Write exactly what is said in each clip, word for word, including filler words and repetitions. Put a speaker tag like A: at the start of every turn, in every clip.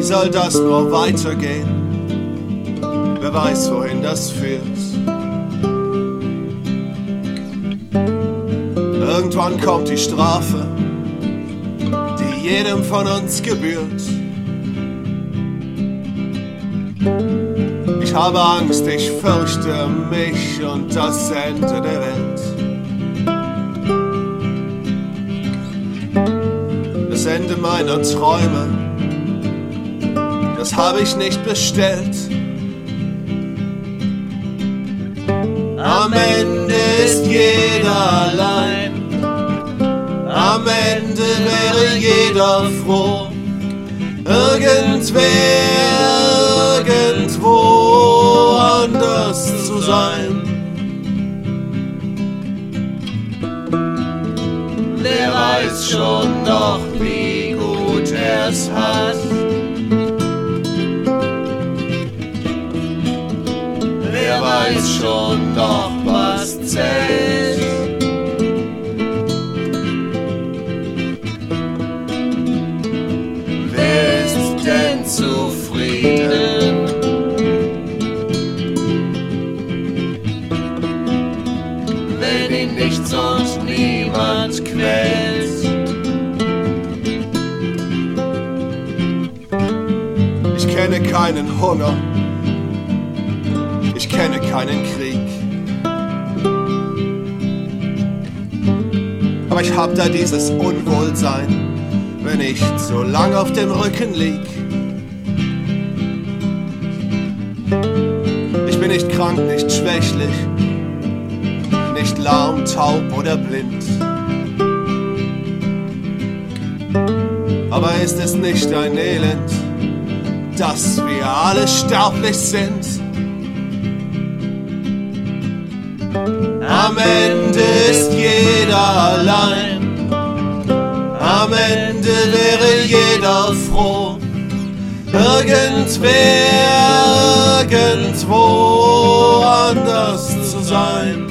A: soll das nur weitergehen? Wer weiß, wohin das führt. Irgendwann kommt die Strafe, die jedem von uns gebührt. Ich habe Angst, ich fürchte mich und das Ende der Welt. Das Ende meiner Träume, das habe ich nicht bestellt. Am Ende ist jeder allein, am Ende wäre jeder froh, irgendwer, irgendwo anders zu sein. Wer weiß schon noch, wie gut er's hat. Wer weiß schon noch, was zählt. Wer ist denn zufrieden? Wenn ihn nichts und niemand quält. Ich kenne keinen Hunger, ich kenne keinen Krieg, aber ich hab da dieses Unwohlsein, wenn ich so lang auf dem Rücken lieg. Ich bin nicht krank, nicht schwächlich, nicht lahm, taub oder blind. Aber ist es nicht ein Elend, dass wir alle sterblich sind? Am Ende ist jeder allein, am Ende wäre jeder froh, irgendwer, irgendwo anders zu sein.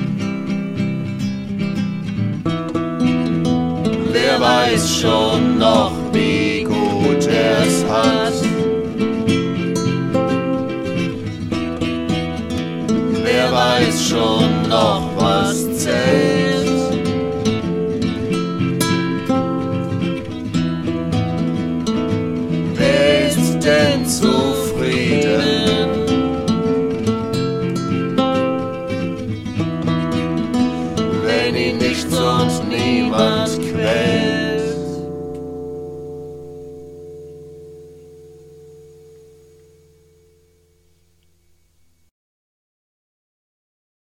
A: Wer weiß schon noch, wie gut er's hat. Wer weiß schon noch, was zählt. Wer ist denn zufrieden?